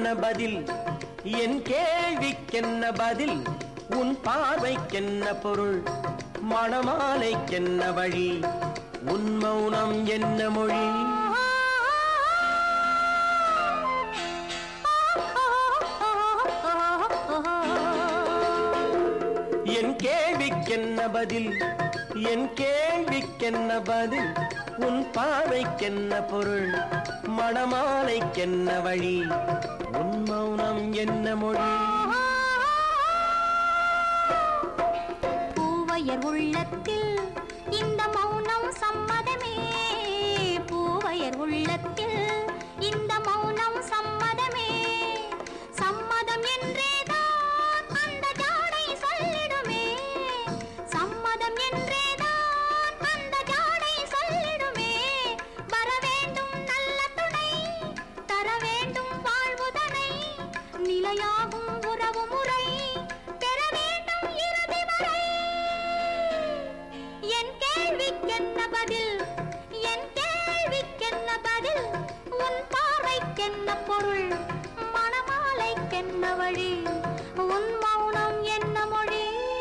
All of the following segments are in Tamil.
கேள்விக்கென்ன பதில் என் கேள்விக்கென்ன பதில் உன் பார்வைக்கென்ன பொருள் மணமாலைக்கென்ன வழி உன் மௌனம் என்ன மொழி என் கேள்விக்கென்ன பதில் என் கேள்விக்கென்ன பதில் உன் பார்வைக்கென்ன பொருள் மணமாலைக்கென்ன வழி உன் மௌனம் என்ன மொழி பூவையர் உள்ளத்தில் இந்த மௌனம் சம்மதமே பூவையர் உள்ளத்தில் இந்த மௌனம் சம்மதமே சம்மதம் என்றேதான் அந்த ஜாடை சொல்லிடுமே சம்மதம் என்றேதான் அந்த ஜாடை சொல்லிடுமே வர வேண்டும் நல்ல துணை தர வேண்டும் வாழ்வுதனை நிலையாகும் உறவு முறை பெற வேண்டும் இறுதி வரை என் கேள்விக்கென்ன பதில் என் கேள்விக்கென்ன பதில் உன் பார்வைக்கென்ன பொருள் மணமாலைக்கென்ன வழி உன் மௌனம் என்ன மொழி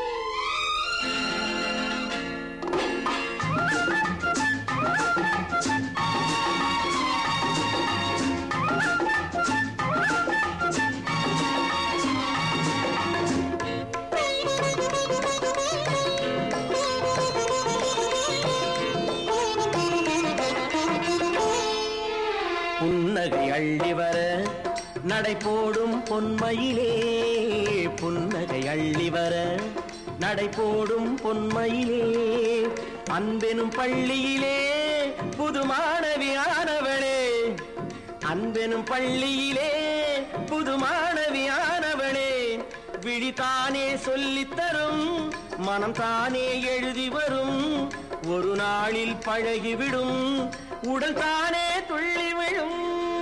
புன்னகை அள்ளி வர நடை போடும் பொன்மையிலே புன்னகை அள்ளி வர நடை போடும் பொன்மையிலே அன்பெனும் பள்ளியிலே புது மாணவியானவளே அன்பெனும் பள்ளியிலே புது மாணவியானவளே விழித்தானே சொல்லித்தரும் மனம் தானே எழுதி வரும் ஒரு நாளில் பழகிவிடும் உடல் தானே துள்ளி விழும்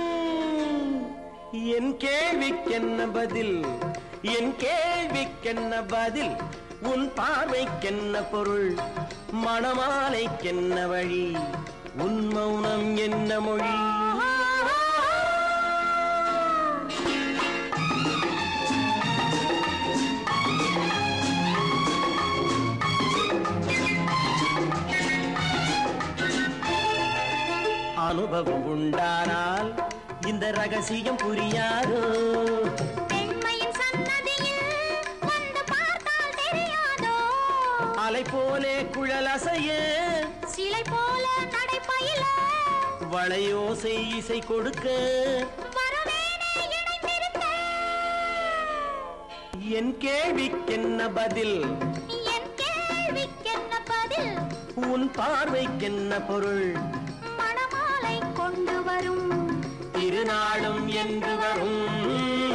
என் கேள்விக்கென்ன பதில் என் கேள்விக்கென்ன பதில் உன் பார்வைக்கென்ன பொருள் மணமாலைக்கென்ன வழி உன் மௌனம் என்ன மொழி அனுபவம் உண்டானால் இந்த ரகசியம் புரியாதோ பெண்மையின் சன்னதியில் வந்து பார்த்தால் தெரியாதோ அலை போலே குழல் அசைய சிலை போல நடைபயில வளையோசை இசை கொடுக்க வரவேனே இணைந்திருக்க என் கேள்விக்கென்ன பதில் என் கேள்விக்கென்ன பதில் உன் பார்வைக்கென்ன பொருள் மணமாலை கொண்டு வரும் திருநாளும் என்று வரும்